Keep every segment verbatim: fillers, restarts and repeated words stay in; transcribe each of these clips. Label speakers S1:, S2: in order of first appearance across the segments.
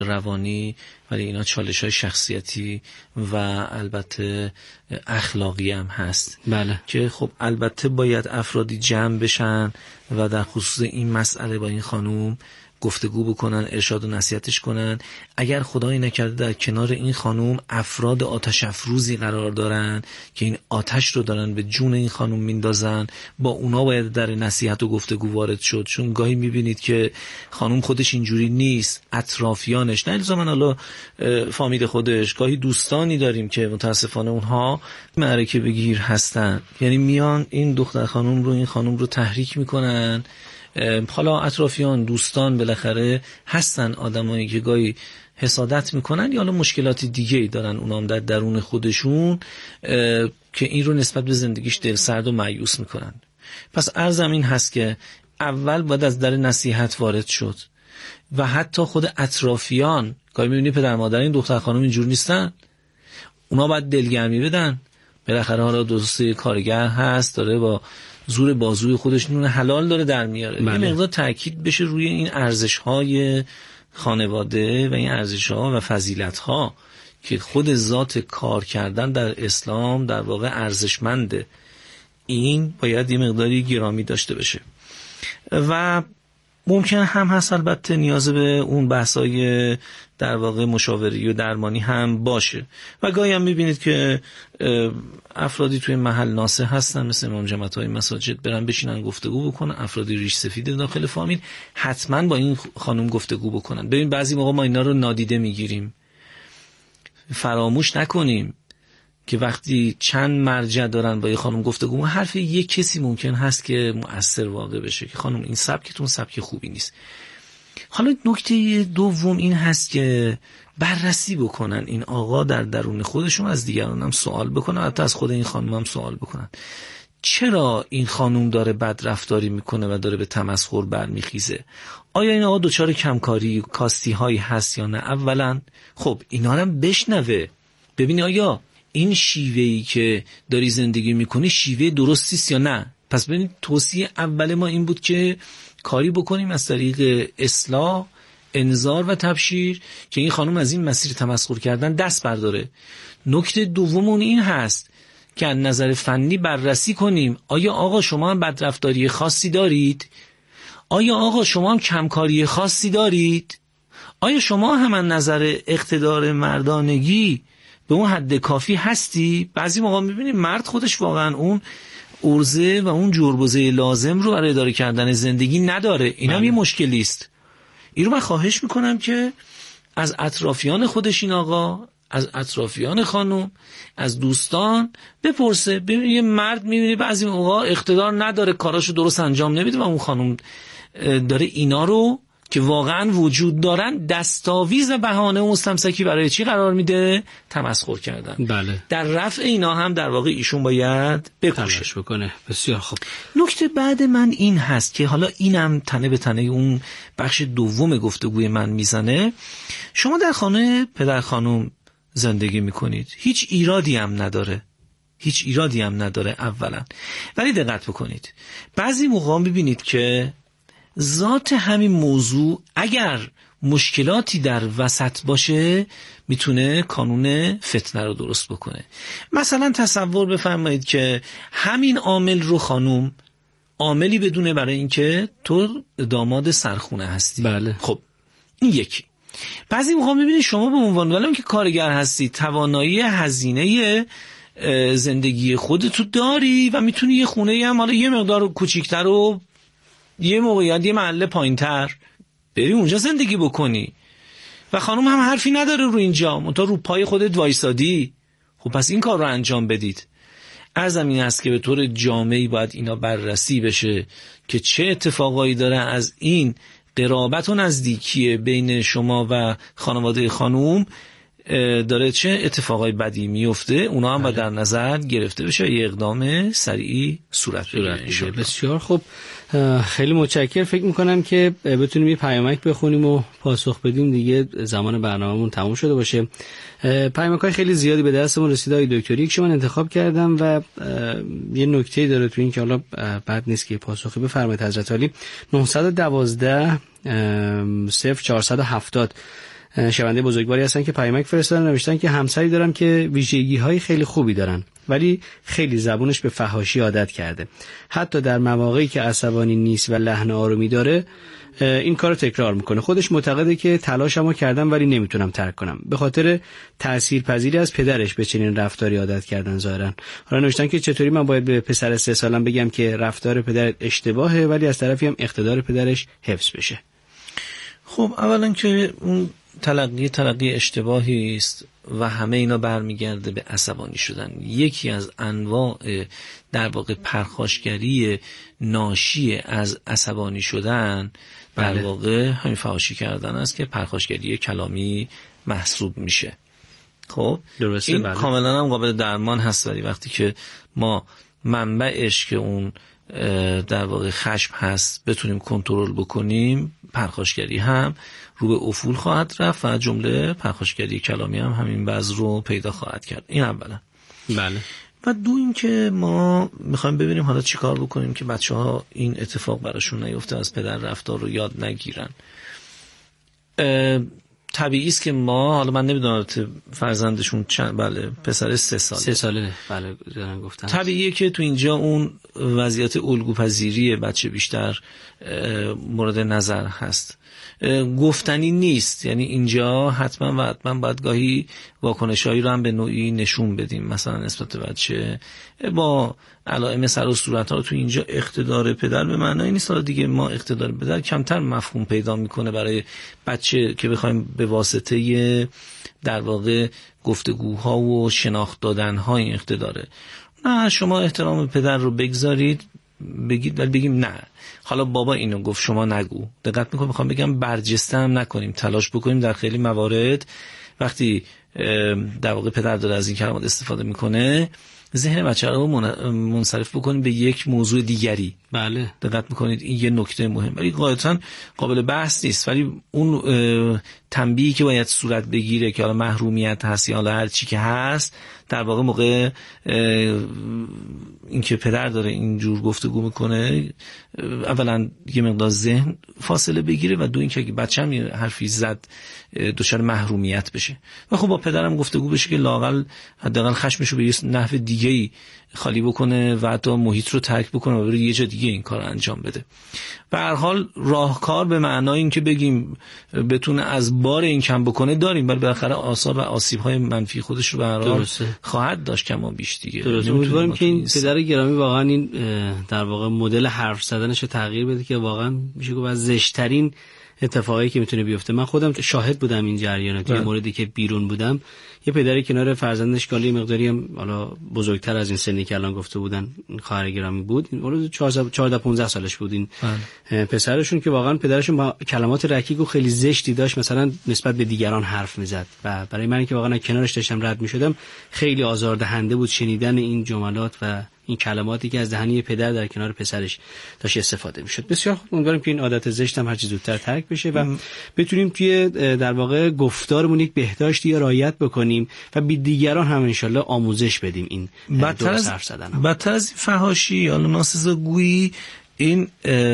S1: روانی، ولی اینا چالش‌های شخصیتی و البته اخلاقی هم هست.
S2: بله.
S1: که خب البته باید افرادی جمع بشن و در خصوص این مسئله با این خانوم گفتگو بکنن، ارشاد و نصیحتش کنن. اگر خدایی نکرده در کنار این خانوم افراد آتش افروزی قرار دارن که این آتش رو دارن به جون این خانوم میندازن، با اونا باید در نصیحت و گفتگو وارد شد. چون گاهی میبینید که خانوم خودش اینجوری نیست، اطرافیانش، نه الزاماً حالا فامیل خودش، گاهی دوستانی داریم که متاسفانه اونها معرکه بگیر هستن، یعنی میان این دختر خانوم رو، این خانوم رو تحریک میکنن. حالا اطرافیان، دوستان بالاخره هستن، آدمایی که گاهی حسادت میکنن یا حالا مشکلات دیگه ای دارن اونا هم در درون خودشون که این رو نسبت به زندگیش دلسرد و مایوس میکنن. پس عرضم این هست که اول باید از در نصیحت وارد شد و حتی خود اطرافیان، گاهی میبینی پدر مادر این دختر خانم اینجور نیستن، اونا باید دلگرمی بدن. بالاخره حالا دوست کارگر هست، داره با زور بازوی خودش نون حلال داره در میاره.
S2: بله.
S1: یه مقدار تاکید بشه روی این ارزش‌های خانواده و این ارزش‌ها و فضیلت‌ها که خود ذات کار کردن در اسلام در واقع ارزشمنده. این باید یه مقداری گرامی داشته بشه و ممکن هم هست البته نیاز به اون بحثای در واقع مشاوری و درمانی هم باشه. و گاهی هم میبینید که افرادی توی محل ناصح هستن، مثل امام جماعت‌های مساجد، برن بشینن گفتگو بکنن. افرادی ریش سفید داخل فامیل حتما با این خانم گفتگو بکنن. ببین بعضی موقع ما اینا رو نادیده میگیریم، فراموش نکنیم که وقتی چند مرجع دارن با یه خانم گفتگو، حرف یک کسی ممکن هست که مؤثر واقع بشه که خانم این سبکتون سبک خوبی نیست. حالا نکته دوم این هست که بررسی بکنن این آقا در درون خودشون، از دیگران هم سوال بکنن، حتی از خود این خانم هم سوال بکنن چرا این خانم داره بد رفتاری میکنه و داره به تمسخر برمیخیزه. آیا این آقا دچار کمکاری کاستی هایی هست یا نه؟ اولا خب اینا رو بشنوه، ببینی آیا این شیوهی که داری زندگی میکنی شیوه درستیست یا نه. پس ببینید توصیه اول ما این بود که کاری بکنیم از طریق اصلاح، انذار و تبشیر که این خانم از این مسیر تمسخر کردن دست برداره. نکته دومون این هست که از نظر فنی بررسی کنیم آیا آقا شما هم بدرفتاری خاصی دارید؟ آیا آقا شما هم کمکاری خاصی دارید؟ آیا شما هم از نظر اقتدار مردانگی به اون حد کافی هستی؟ بعضی موقع میبینیم مرد خودش واقعا اون ارزه و اون جربوزه لازم رو برای اداره کردن زندگی نداره. این هم یه مشکلی است. این رو من خواهش میکنم که از اطرافیان خودش این آقا، از اطرافیان خانم، از دوستان بپرسه. ببین یه مرد میبینی بعضی موقع اقتدار نداره، کاراشو درست انجام نمیده و اون خانم داره اینا رو که واقعا وجود دارن دستاویز و بهانه و مستمسکی برای چی قرار میده؟ تمسخر کردن.
S2: بله.
S1: در رفع اینا هم در واقع ایشون باید
S2: بکوشش بکنه. بسیار خوب.
S1: نکته بعد من این هست که حالا اینم تنه به تنه اون بخش دوم گفتگوی من میزنه. شما در خانه پدر خانم زندگی میکنید، هیچ ایرادی هم نداره، هیچ ایرادی هم نداره اولا. ولی دقت بکنید بعضی موقع میبینید که ذات همین موضوع اگر مشکلاتی در وسط باشه میتونه کانون فتنه رو درست بکنه. مثلا تصور بفرمایید که همین عامل رو خانم عاملی بدونه برای اینکه تو داماد سرخونه هستی.
S2: بله.
S1: خب این یکی. بعضی موقع میبینید شما به عنوان ولی که کارگر هستی توانایی هزینه زندگی خودتو داری و میتونی یه خونه هم حالا یه مقدار کوچیک‌تر و یه موقعیت یه محله پایین‌تر بری اونجا زندگی بکنی و خانم هم حرفی نداره رو اینجا، منتها رو پای خودت وایسادی. خب پس این کار رو انجام بدید. عرضم این است که به طور جامعی باید اینا بررسی بشه که چه اتفاقایی داره از این قرابت و نزدیکی بین شما و خانواده خانوم داره چه اتفاقای بدی میفته، اونا هم باید در نظر گرفته بشه و یه اقدام سریعی صورت بگیره.
S2: بسیار خوب، خیلی متشکرم. فکر میکنم که بتونیم یه پیامک بخونیم و پاسخ بدیم، دیگه زمان برنامه‌مون تموم شده باشه. پیامک‌های خیلی زیادی به دستمون رسیده های دکتری که من انتخاب کردم و یه نکته‌ای داره تو این که حالا بد نیست که پاسخی بفرمایید حضرت علی. نه یک دو صفر چهار هفت صفر شنونده بزرگواری هستن که پیامک فرستادن، نوشتن که همسری دارم که ویژگی‌های خیلی خوبی دارن ولی خیلی زبونش به فحاشی عادت کرده. حتی در مواقعی که عصبانی نیست و لحن آرومی داره این کارو تکرار میکنه. خودش معتقده که تلاشمو کردم ولی نمیتونم ترک کنم. به خاطر تاثیرپذیری از پدرش به چنین رفتاری عادت کردن ظاهرا. حالا نوشتن که چطوری من باید به پسر سه سالم بگم که رفتار پدر اشتباهه ولی از طرفی هم اقتدار پدرش حفظ بشه.
S1: خب اولا که اون تلقی تلقی اشتباهی است و همه اینا برمیگرده به عصبانی شدن. یکی از انواع در واقع پرخاشگری ناشی از عصبانی شدن در بله. واقع همین فحاشی کردن است که پرخاشگری کلامی محسوب میشه. خب درسته، این بله. کاملا هم قابل درمان هست، ولی وقتی که ما منبعش که اون در واقع خشم هست بتونیم کنترل بکنیم، پرخاشگری هم رو به افول خواهد رفت و جمله پرخاشگری کلامی هم همین بعض رو پیدا خواهد کرد. این اولا.
S2: بله.
S1: و دو این که ما میخوایم ببینیم حالا چی کار بکنیم که بچه ها این اتفاق براشون نیفته، از پدر رفتار رو یاد نگیرن. طبیعی است که ما، حالا من نمیدونم فرزندشون چند، بله پسر سه ساله
S2: سه ساله بله دارن گفتن،
S1: طبیعیه که تو اینجا اون وضعیت الگوپذیری بچه بیشتر مورد نظر هست، گفتنی نیست. یعنی اینجا حتما و حتما باید گاهی واکنشایی رو هم به نوعی نشون بدیم، مثلا نسبت به بچه با علائم سر و صورت ها. تو اینجا اقتدار پدر به معنای نیست حالا دیگه ما اقتدار پدر کمتر مفهوم پیدا میکنه برای بچه که بخوایم به واسطه در واقع گفتگوها و شناخت دادن های اقتداره. نه، شما احترام پدر رو بگذارید، بگید ولی بگیم نه حالا بابا اینو گفت شما نگو. دقت میکنم میخوام بگم برجسته هم نکنیم، تلاش بکنیم در خیلی موارد وقتی در واقع پدر داره از این کلمات استفاده میکنه ذهن بچه رو منصرف بکنیم به یک موضوع دیگری.
S2: بله
S1: دقت میکنید این یه نکته مهم ولی غالبا قابل بحث نیست، ولی اون تنبیهی که باید صورت بگیره که حالا محرومیت هست یا حالا هر چی که هست، در واقع موقع اینکه پدر داره اینجور گفتگو میکنه اولا یه مقدار ذهن فاصله بگیره و دو اینکه اگه بچه‌م یه حرفی زد دچار محرومیت بشه و خب با پدرم گفتگو بشه که لااقل حداقل خشمشو به یه نحو دیگه‌ای خالی بکنه و حتی محیط رو ترک بکنه و بره یه جا دیگه این کار انجام بده. به هر حال راهکار به معنای این که بگیم بتونه از بار این کم بکنه داریم، ولی بالاخره آثار و آسیب‌های منفی خودش رو به هر حال خواهد داشت کم و بیش دیگه.
S2: درسته. امیدواریم که این پدر گرامی واقعا این در واقع مدل حرف زدنش رو تغییر بده که واقعا میشه گفت از زشت‌ترین اتفاقی که میتونه بیفته. من خودم شاهد بودم این جریان، توی موردی که بیرون بودم یه پدری کنار فرزندش کالی مقداری هم حالا بزرگتر از این سنی که الان گفته بودن خواهر گرامی بود، این چهارده پانزده سالش بود این بله. پسرشون که واقعا پدرشون با کلمات رکیک و خیلی زشتی داشت مثلا نسبت به دیگران حرف میزد و برای من که واقعا کنارش داشتم رد میشدم خیلی آزاردهنده بود شنیدن این جملات و این کلماتی که از دهنی پدر در کنار پسرش داشت استفاده میشد. بسیار خوب، امیدوارم که این عادت زشت هم هر چه زودتر ترک بشه و بتونیم توی در واقع گفتارمون یک بهداشتی رعایت بکنیم و به دیگران هم انشالله آموزش بدیم این درست حرف زدن.
S1: بدتر از فحاشی یا ناسزاگویی این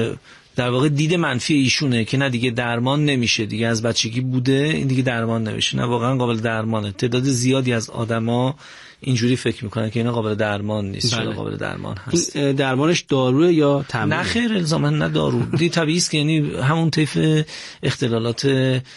S1: در واقع دید منفی ایشونه که نه دیگه درمان نمیشه، دیگه از بچگی بوده این دیگه درمان نمیشه. نه واقعا قابل درمانه. تعداد زیادی از آدما اینجوری فکر میکنن که اینا قابل درمان نیست. بله. قابل درمان هست.
S2: این درمانش داروه یا تمرین؟
S1: نه خیر، الزاما نه دارو. دی طبیعی است که یعنی همون طیف اختلالات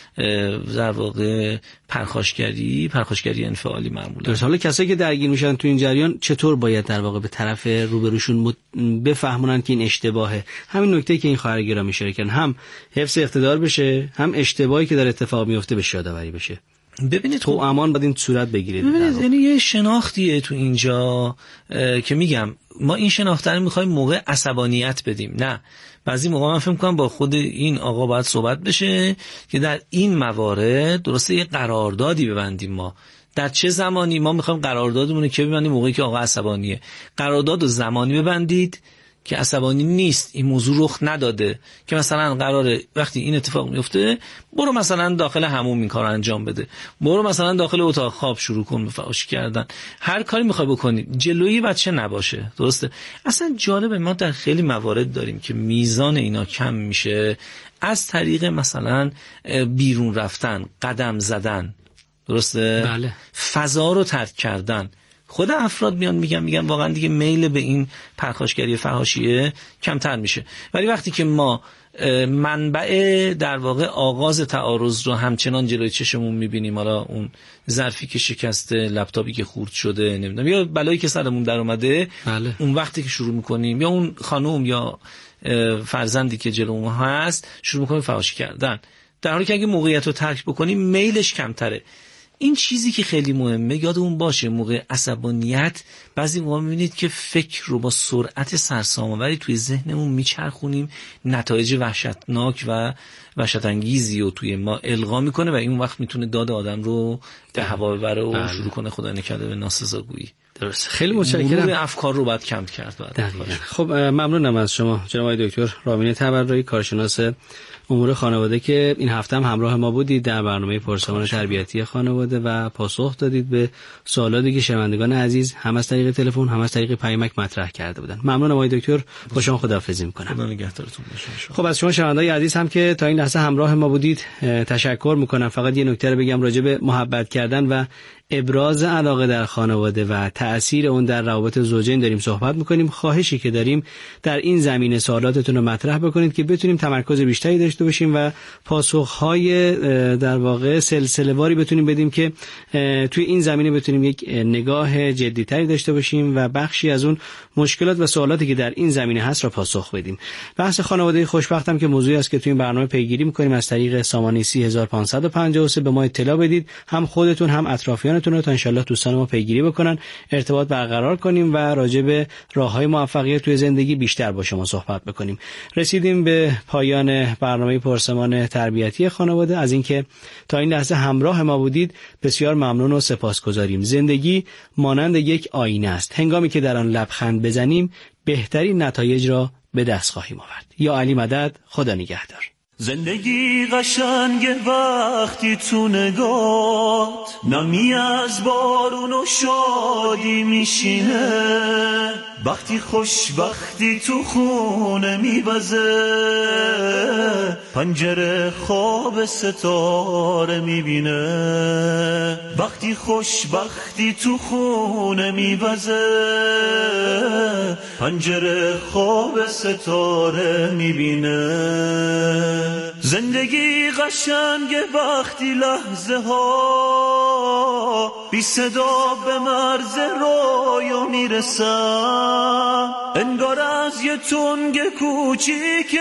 S1: در واقع پرخاشگری، پرخاشگری انفعالی معمولا.
S2: درست. حالا کسایی که درگیر میشن تو این جریان چطور باید در واقع به طرف روبروشون بفهمونن که این اشتباهه؟ همین نکته که این خواهر گرامی اشاره کردن، هم حفظ اقتدار بشه، هم اشتباهی که در اتفاق میفته به یادآوری بشه.
S1: ببینید
S2: تو امان باید این صورت بگیرید.
S1: ببینید یعنی یه شناختیه تو اینجا که میگم ما این شناخت رو میخوایم موقع عصبانیت بدیم. نه، بعضی موقع من فکر می‌کنم با خود این آقا باید صحبت بشه که در این موارد درسته یه قراردادی ببندیم. ما در چه زمانی ما میخوایم قراردادمون که ببندیم موقعی که آقا عصبانیه، قرارداد و زمانی ببندید که عصبانی نیست، این موضوع رخ نداده که مثلا قراره وقتی این اتفاق میفته برو مثلا داخل حموم این کار انجام بده، برو مثلا داخل اتاق خواب شروع کن به فحاشی کردن، هر کاری میخوای بکنی جلوی بچه نباشه. درسته؟ اصلا جالبه ما در خیلی موارد داریم که میزان اینا کم میشه از طریق مثلا بیرون رفتن، قدم زدن. درسته؟
S2: بله.
S1: فضا رو ترک کردن. خود افراد میان میگن میگن واقعا دیگه میل به این پرخاشگری فحاشیه کمتر میشه. ولی وقتی که ما منبع در واقع آغاز تعارض رو همچنان جلوی چشمون میبینیم، حالا اون ظرفی که شکسته، لپتاپی که خورد شده، نمیدونم یا بلایی که سرمون در اومده،
S2: بله.
S1: اون وقتی که شروع میکنیم یا اون خانم یا فرزندی که جلومون هست شروع میکنیم فحاشی کردن، در حالی که اگه موقعیت رو ترک بکنیم میلش کمتره. این چیزی که خیلی مهمه یادمون باشه، موقع عصبانیت بعضی موقع میبینید که فکر رو با سرعت سرسام‌آوری توی ذهنمون میچرخونیم، نتایج وحشتناک و وحشت انگیزی رو توی ما القا میکنه و این وقت میتونه داد آدم رو به هوا ببره و شروع کنه خدا نکرده به ناسزاگویی.
S2: درست. خیلی متشکرم.
S1: مرور افکار رو باید کم کرد.
S2: خب ممنونم از شما جناب آقای دکتر رامین تبرایی، کارشناس امور خانواده که این هفته هم همراه ما بودید در برنامه پرسمان تربیتی خانواده و پاسخ دادید به سوالاتی که شنوندگان عزیز هم از طریق تلفن هم از طریق پیامک مطرح کرده بودند. ممنونم آقای دکتر، با شما خداحافظی می‌کنم.
S1: خدا نگهدارتون باشه.
S2: خب از شما شنوندگان عزیز هم که تا این لحظه همراه ما بودید تشکر می‌کنم. فقط یه نکته رو بگم راجع به محبت کردن و ابراز علاقه در خانواده و تأثیر اون در روابط زوجین داریم صحبت میکنیم. خواهشی که داریم در این زمینه سوالاتتون رو مطرح بکنید که بتونیم تمرکز بیشتری داشته باشیم و پاسخهای در واقع سلسله واری بتونیم بدیم که توی این زمینه بتونیم یک نگاه جدی‌تری داشته باشیم و بخشی از اون مشکلات و سوالاتی که در این زمینه هست را پاسخ بدیم. بحث خانواده خوشبختم که موضوعی است که توی این برنامه پیگیری میکنیم. از طریق سامانه سه هزار و پانصد و پنجاه و سه به ما اطلاع بدید، هم خودتون هم اطرافیان تون رو تا انشالله دوستان ما پیگیری بکنن، ارتباط برقرار کنیم و راجع به راه‌های موفقیت توی زندگی بیشتر با شما صحبت بکنیم. رسیدیم به پایان برنامه پرسمان تربیتی خانواده. از اینکه تا این لحظه همراه ما بودید بسیار ممنون و سپاسگزاریم. زندگی مانند یک آینه است، هنگامی که در آن لبخند بزنیم بهترین نتایج را به دست خواهیم آورد. یا علی مدد، خدا نگهدار.
S3: زندگی قشنگه وقتی تو نگات نمی از بارون و شادی میشینه، وقتی خوشبختی تو خونه میوزه، پنجره خواب ستاره میبینه، وقتی خوشبختی تو خونه میوزه، پنجره خواب ستاره میبینه. زندگی قشنگه وقتی لحظه ها بی صدا به مرز رویا میرسن، انگار از یه تنگ کوچیک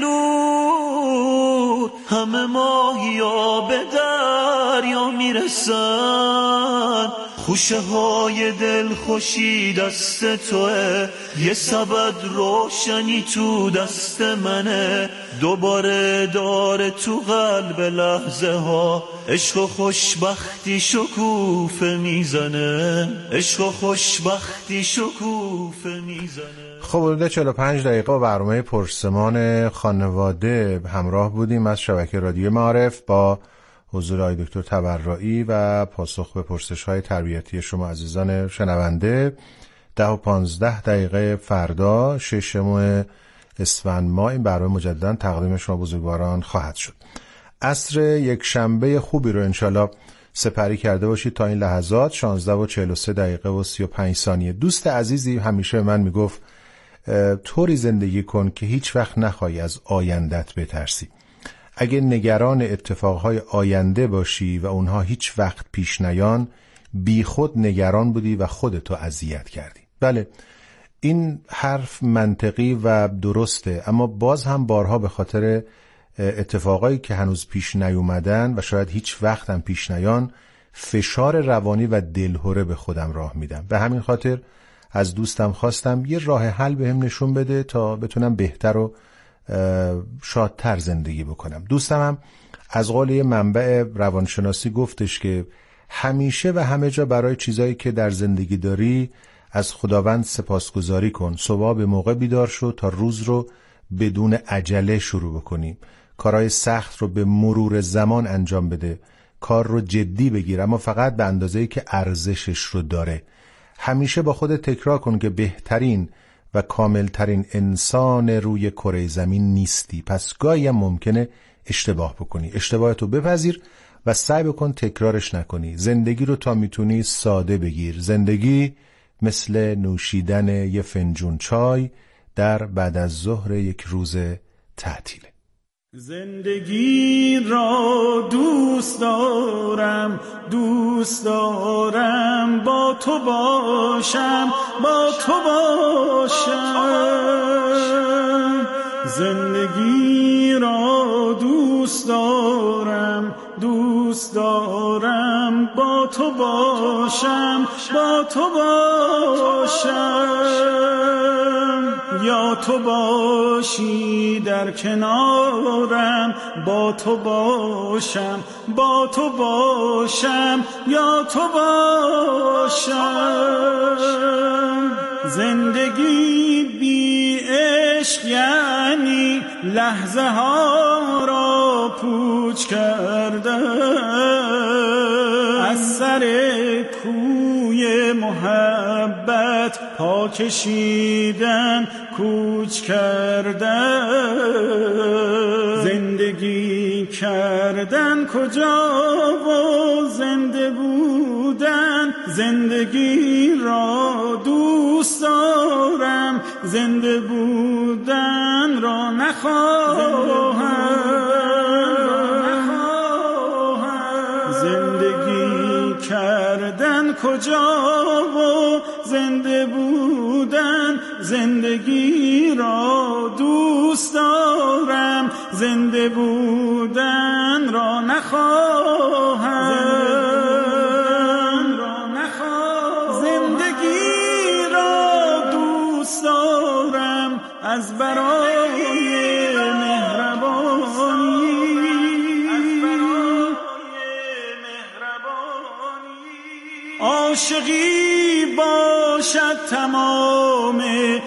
S3: بلور همه ماهیا به دریا میرسن. خوشه های دل خوشی دست توه، یه سبد روشنی تو دست منه، دوباره داره تو قلب لحظه ها عشق و خوشبختی شکوفه میزنه، عشق و خوشبختی شکوفه میزنه.
S4: خب حدود چهل و پنج دقیقه برنامه پرسمان خانواده همراه بودیم از شبکه رادیو معارف با حضور آقای دکتر تبرایی و پاسخ به پرسش‌های تربیتی شما عزیزان شنونده. ده و پانزده دقیقه فردا ششم اسفند ماه این برنامه مجددا تقدیم شما بزرگواران خواهد شد. عصر یک شنبه خوبی رو انشالله سپری کرده باشید. تا این لحظات شانزده و چهل و سه دقیقه و سی و پنج ثانیه. دوست عزیزی همیشه من میگفت طوری زندگی کن که هیچ وقت نخواهی از آیندت بترسی. اگه نگران اتفاقهای آینده باشی و اونها هیچ وقت پیش نیان، بی خود نگران بودی و خودتو اذیت کردی. بله این حرف منطقی و درسته، اما باز هم بارها به خاطر اتفاقایی که هنوز پیش نیومدن و شاید هیچ وقت هم پیش نیان فشار روانی و دلهره به خودم راه میدم. به همین خاطر از دوستم خواستم یه راه حل بهم نشون بده تا بتونم بهتر و شادتر زندگی بکنم. دوستم هم از قول یه منبع روانشناسی گفتش که همیشه و همه جا برای چیزایی که در زندگی داری از خداوند سپاسگزاری کن. صبح به موقع بیدار شو تا روز رو بدون عجله شروع بکنی. کارهای سخت رو به مرور زمان انجام بده. کار رو جدی بگیر، اما فقط به اندازه‌ای که ارزشش رو داره. همیشه با خودت تکرار کن که بهترین و کاملترین انسان روی کره زمین نیستی. پس گاهی هم ممکنه اشتباه بکنی. اشتباهتو بپذیر و سعی بکن تکرارش نکنی. زندگی رو تا میتونی ساده بگیر. زندگی مثل نوشیدن یه فنجون چای در بعد از ظهر یک روز تعطیله.
S3: زندگی را دوست دارم، دوست دارم با تو باشم، با تو باشم. زندگی را دوست دارم، دوست دارم با تو باشم، با تو باشم. یا تو باشی در کنارم، با تو باشم، با تو باشم، یا تو باشم. زندگی بی عشق یعنی لحظه ها را پوچ کرده، از سر کوی محبت پا کشیدن کوچ کردن. زندگی کردن کجا و زنده بودن. زندگی را دوست دارم، زنده بودن را نخواهم. زندگی کردن کجا و زنده بودن. زندگی را دوست دارم، زنده بودن را نخواهم. زندگی را دوست دارم از برای مهربانی. عاشقی باشد تمام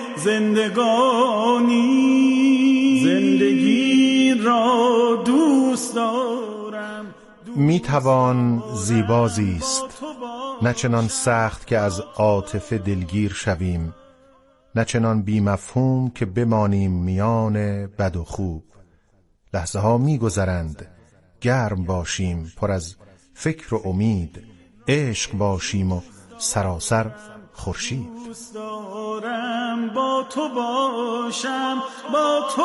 S3: زندگانی. زندگی را دوست دارم.
S4: می توان زیبا زیست، نه چنان سخت که از عاطفه دلگیر شویم، نه چنان بی مفهوم که بمانیم میان بد و خوب. لحظه ها می گذرند، گرم باشیم پر از فکر و امید، عشق باشیم و سراسر خورشید.
S3: دوست دارم با تو باشم، با تو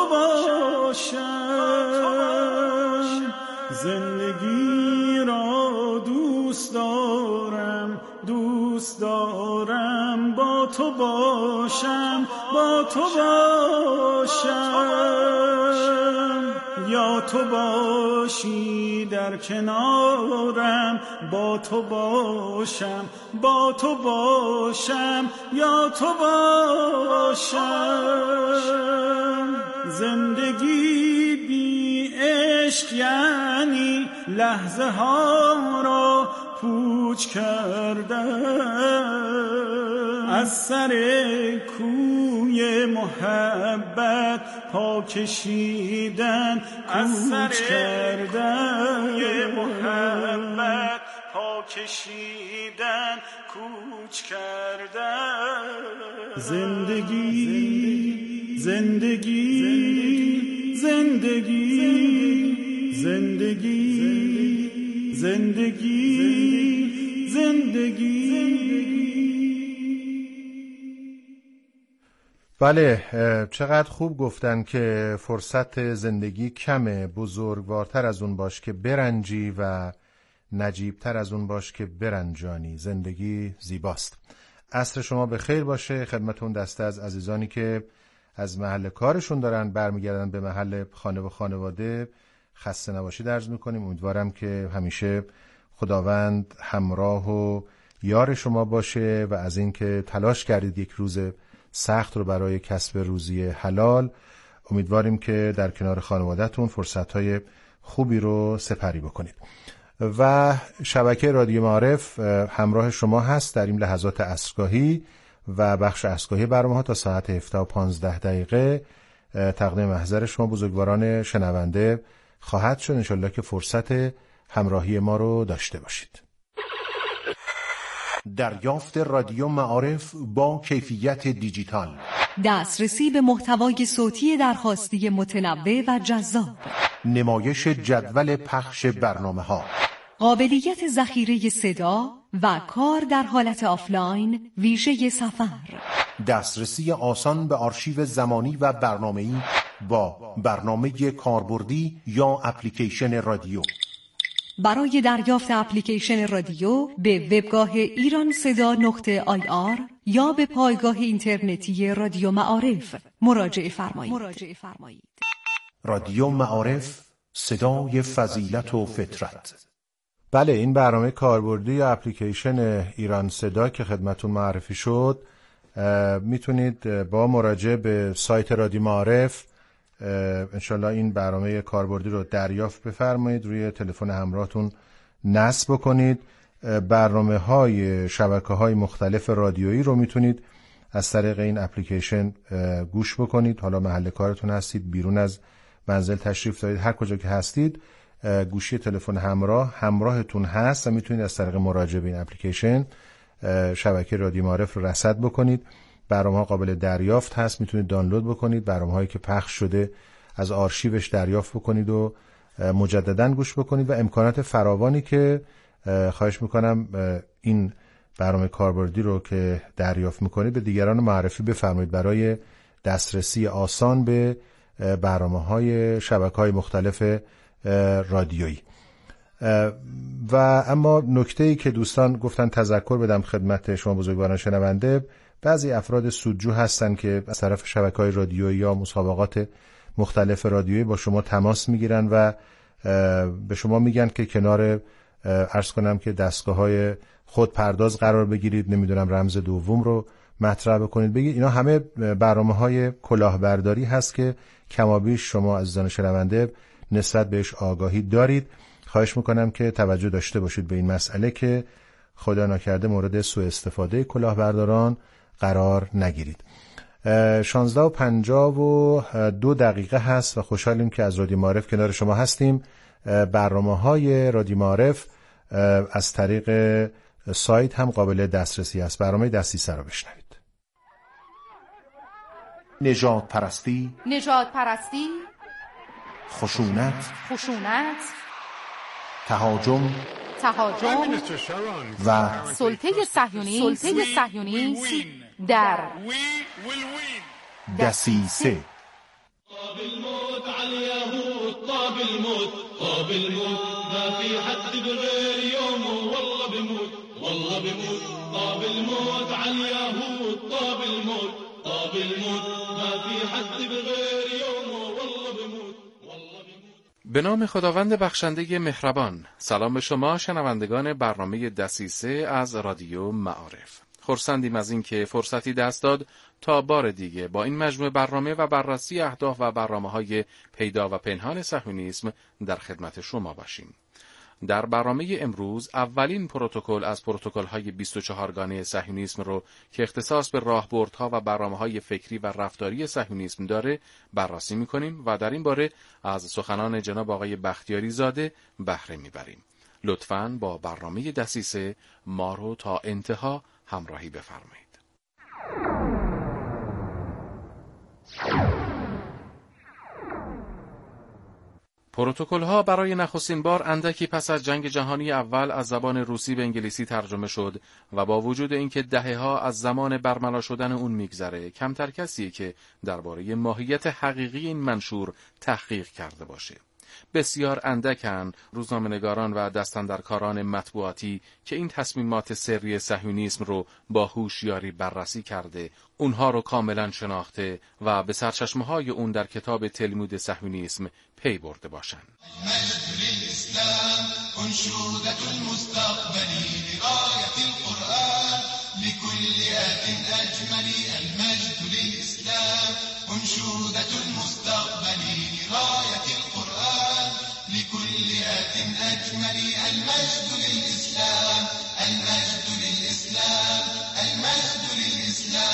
S3: باشم. زندگی را دوست دارم، دوست دارم با تو باشم، با تو باشم. یا تو باشی در کنارم، با تو باشم، با تو باشم، یا تو باشم. زندگی بی عشق یعنی لحظه ها را پوچ کردن، از سر کوی محبت پا کشیدن کوچ کردن. محبت پا کشیدن کوچ کردن. زندگی زندگی زندگی زندگی زندگی زندگی.
S4: بله، چقدر خوب گفتن که فرصت زندگی کمه، بزرگوارتر از اون باش که برنجی و نجیبتر از اون باش که برنجانی. زندگی زیباست. عصر شما به خیر باشه. خدمتون دسته از عزیزانی که از محل کارشون دارن برمیگردن به محل خانه و خانواده خسته نباشید عرض میکنیم. امیدوارم که همیشه خداوند همراه و یار شما باشه و از این که تلاش کردید یک روز سخت رو برای کسب روزی حلال، امیدواریم که در کنار خانواده‌تون فرصت‌های خوبی رو سپری بکنید. و شبکه رادیو معارف همراه شما هست در این لحظات عصرگاهی و بخش اسکاهی برنامه ها تا ساعت هفده و پانزده دقیقه تقدیم محضر شما بزرگواران شنونده خواهد شد. انشالله که فرصت همراهی ما رو داشته باشید. دریافت رادیو معارف با کیفیت دیجیتال،
S5: دسترسی به محتوای صوتی درخواستی متنوع و جذاب،
S4: نمایش جدول پخش برنامه ها،
S5: قابلیت ذخیره صدا و کار در حالت آفلاین ویژه سفر،
S4: دسترسی آسان به آرشیو زمانی و برنامه‌ای با برنامه کاربردی یا اپلیکیشن رادیو.
S5: برای دریافت اپلیکیشن رادیو به وبگاه ایران صدا نقطه آی آر یا به پایگاه اینترنتی رادیو معارف مراجعه فرمایید.
S4: رادیو معارف، صدای فضیلت و فطرت. بله، این برنامه کاربردی یا اپلیکیشن ایران صدا که خدمتون معرفی شد، میتونید با مراجعه به سایت رادیو معارف انشالله این برنامه کاربردی رو دریافت بفرمایید، روی تلفن همراهتون نصب بکنید. برنامه های شبکه های مختلف رادیویی رو میتونید از طریق این اپلیکیشن گوش بکنید. حالا محل کارتون هستید، بیرون از منزل تشریف دارید، هر کجا که هستید گوشی تلفن همراه همراهتون هست و میتونید از طریق مراجعه به این اپلیکیشن شبکه رادیو معارف رو رصد بکنید. برنامه‌ها قابل دریافت هست، میتونید دانلود بکنید، برنامه‌هایی که پخش شده از آرشیوش دریافت بکنید و مجدداً گوش بکنید و امکانات فراوانی که خواهش میکنم این برنامه کاربردی رو که دریافت میکنید به دیگران معرفی بفرمایید برای دسترسی آسان به برنامه‌های شبکه‌های مختلف رادیویی. و اما نکته‌ای که دوستان گفتن تذکر بدم خدمت شما بزرگواران شنونده، بعضی افراد سودجو هستن که از طرف شبکه‌های رادیویی یا مسابقات مختلف رادیویی با شما تماس میگیرن و به شما میگن که کنار عرض کنم که دستگاه‌های خود پرداز قرار بگیرید، نمیدونم رمز دوم رو مطرح بکنید بگید. اینا همه برنامه‌های کلاهبرداری هست که کمابیش شما عزیزان شنونده نسبت بهش آگاهی دارید. خواهش میکنم که توجه داشته باشید به این مسئله که خدا نکرده مورد سوء استفاده کلاهبرداران قرار نگیرید. شانزده و پنجاه و دو دقیقه هست و خوشحالیم که از رادیو معارف کنار شما هستیم. برنامه های رادیو معارف از طریق سایت هم قابل دسترسی است. برنامه دسیسه رو بشنوید. نژاد پرستی،
S6: نژاد پرستی،
S4: خشونت،
S6: خشونت،
S4: تهاجم،
S6: تهاجم
S4: و
S6: سلطه صهیونی، سلطه صهیونی در
S4: دسیسه.
S7: طاب الموت على اليهود، طاب الموت، طاب الموت، ما في حد بغير يومه والله بموت، والله بموت، طاب الموت على اليهود، طاب الموت، طاب الموت، ما في حد بغير يومه والله بموت، والله بموت.
S8: به نام خداوند بخشنده مهربان. سلام به شما شنوندگان برنامه دسیسه از رادیو معارف. خرسندیم از این که فرصتی دست داد تا بار دیگه با این مجموعه برنامه و بررسی اهداف و برنامه‌های پیدا و پنهان صهیونیسم در خدمت شما باشیم. در برنامه امروز اولین پروتکل از پروتکل‌های بیست و چهار گانه صهیونیسم رو که اختصاص به راهبردها و برنامه‌های فکری و رفتاری صهیونیسم داره بررسی می‌کنیم و در این باره از سخنان جناب آقای بختیاری زاده بهره می‌بریم. لطفاً با برنامه دسیسه ما رو تا انتها همراهی بفرمایید. پروتکل ها برای نخستین بار اندکی پس از جنگ جهانی اول از زبان روسی به انگلیسی ترجمه شد و با وجود اینکه دهه ها از زمان برملا شدن اون میگذره، کمتر کسیه که درباره ماهیت حقیقی این منشور تحقیق کرده باشه. بسیار اندکن روزنامه‌نگاران و دستاندرکاران مطبوعاتی که این تصمیمات سری صهیونیسم رو با هوشیاری بررسی کرده، اونها رو کاملا شناخته و به سرچشمه‌های اون در کتاب تلمود صهیونیسم پی برده باشن.
S7: لكل آت أجمل المجد للإسلام، المجد للإسلام، المجد للإسلام.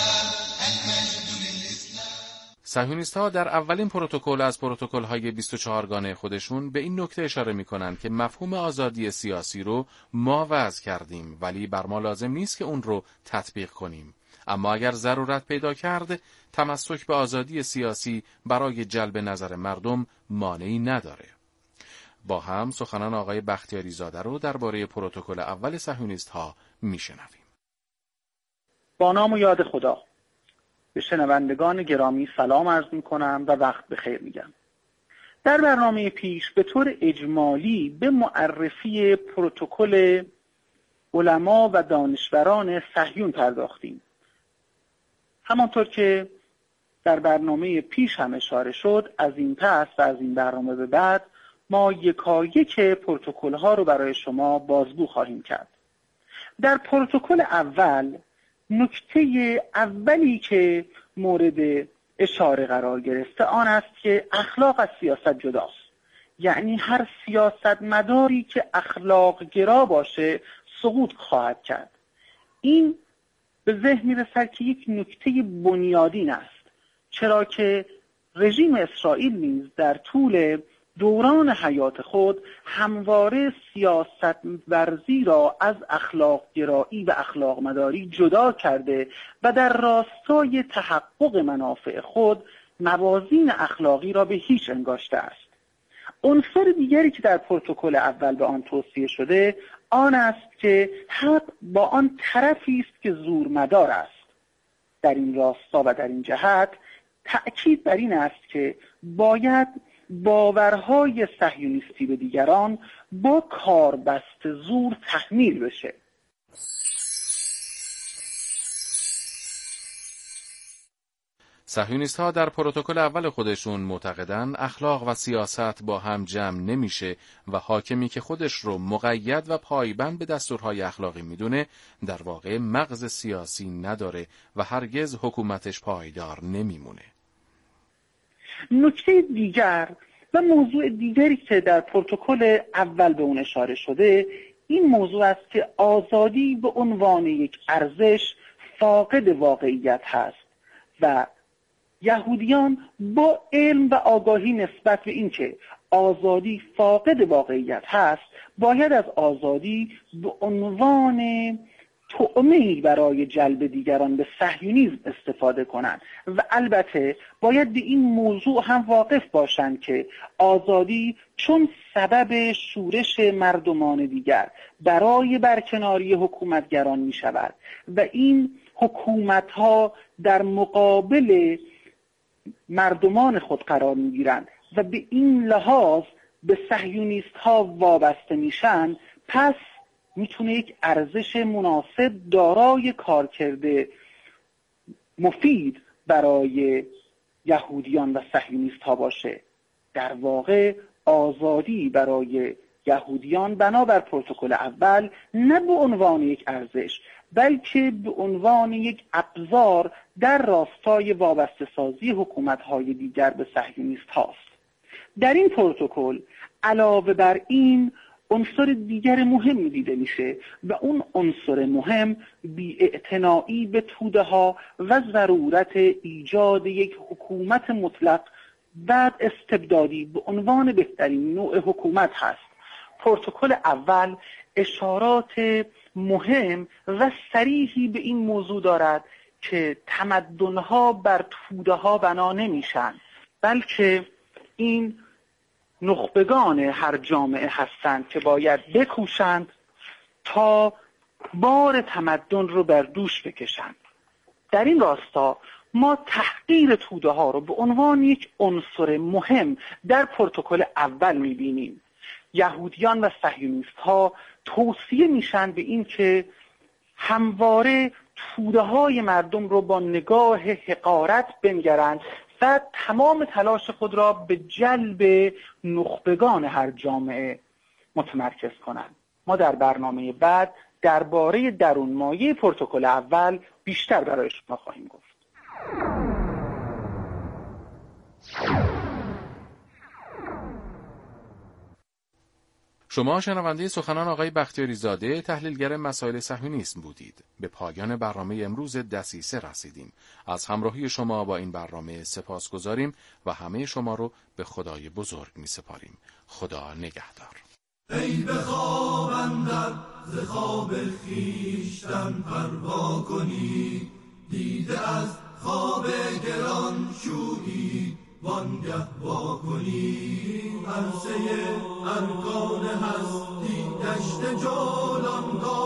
S8: صهیونیست‌ها در اولین پروتکل از پروتکل‌های بیست و چهار گانه خودشون به این نکته اشاره می‌کنند که مفهوم آزادی سیاسی رو ما وضع کردیم، ولی بر ما لازم نیست که اون رو تطبیق کنیم. اما اگر ضرورت پیدا کرد، تمسک به آزادی سیاسی برای جلب نظر مردم مانعی نداره. با هم سخنان آقای بختیاری زاده رو درباره پروتکل اول صهیونیست‌ها میشنویم.
S9: با نام و یاد خدا. به شنوندگان گرامی سلام عرض میکنم و وقت بخیر میگم. در برنامه پیش به طور اجمالی به معرفی پروتکل علما و دانشوران صهیون پرداختیم. همانطور که در برنامه پیش هم اشاره شد، از این پس و از این برنامه به بعد ما یکایک پروتکل ها رو برای شما بازگو خواهیم کرد. در پروتکل اول، نکته اولی که مورد اشاره قرار گرفته آن است که اخلاق از سیاست جداست. یعنی هر سیاست مداری که اخلاق گرا باشه سقوط خواهد کرد. این به ذهن می‌رسد که یک نکته بنیادین است، چرا که رژیم اسرائیل نیز در طول دوران حیات خود همواره سیاست ورزی را از اخلاق گرایی و اخلاق مداری جدا کرده و در راستای تحقق منافع خود موازین اخلاقی را به هیچ انگاشته است. عنصر دیگری که در پروتکل اول به آن توصیه شده آن است که حق با آن طرفی است که زورمدار است. در این راستا و در این جهت تأکید بر این است که باید باورهای صهیونیستی به دیگران با کاربست زور تحمیل بشه.
S8: صهیونیست‌ها در پروتکل اول خودشون معتقدن اخلاق و سیاست با هم جمع نمیشه و حاکمی که خودش رو مقید و پایبند به دستورهای اخلاقی میدونه در واقع مغز سیاسی نداره و هرگز حکومتش پایدار نمیمونه.
S9: نکته دیگر و موضوع دیگری که در پروتکل اول به اون اشاره شده این موضوع است که آزادی به عنوان یک ارزش فاقد واقعیت هست و یهودیان با علم و آگاهی نسبت به این که آزادی فاقد واقعیت هست باید از آزادی به عنوان طعمه‌ای برای جلب دیگران به صهیونیسم استفاده کنند و البته باید به این موضوع هم واقف باشند که آزادی چون سبب شورش مردمان دیگر برای برکناری حکومتگران می شود و این حکومت‌ها در مقابل مردمان خود قرار می گیرند و به این لحاظ به صهیونیست ها وابسته میشن، پس میتونه یک ارزش مناسب دارای کارکرد مفید برای یهودیان و صهیونیست ها باشه. در واقع آزادی برای یهودیان بنابر پروتکل اول نه به عنوان یک ارزش بلکه به عنوان یک ابزار در راستای وابسته سازی حکومت‌های دیگر به صهیونیست هاست. در این پروتکل علاوه بر این عنصر دیگر مهم دیده میشه و اون عنصر مهم بی‌اعتنایی به توده ها و ضرورت ایجاد یک حکومت مطلق بعد استبدادی به عنوان بهترین نوع حکومت هست. پروتکل اول اشارات مهم و صریحی به این موضوع دارد که تمدن‌ها بر توده‌ها بنا نمیشن، بلکه این نخبگان هر جامعه هستند که باید بکوشند تا بار تمدن رو بر دوش بکشند. در این راستا ما تحقیر توده‌ها رو به عنوان یک عنصر مهم در پروتکل اول می‌بینیم. یهودیان و صهیونیست‌ها توصیه میشن به این که همواره توده‌های مردم رو با نگاه حقارت بنگرند و تمام تلاش خود را به جلب نخبگان هر جامعه متمرکز کنند. ما در برنامه بعد درباره درون مایه پروتکل اول بیشتر برای شما خواهیم گفت.
S8: شما شنونده سخنان آقای بختیاری زاده، تحلیلگر مسائل صهیونیسم بودید. به پایان برنامه امروز دسیسه رسیدیم. از همراهی شما با این برنامه سپاسگزاریم و همه شما رو به خدای بزرگ می سپاریم. خدا نگهدار.
S7: ای به خواب اندر ز خواب خویشتن پروا کنی، دیده از خواب گران شویی وانگه وا کنی. عرصه ارکان هستی گشت جولان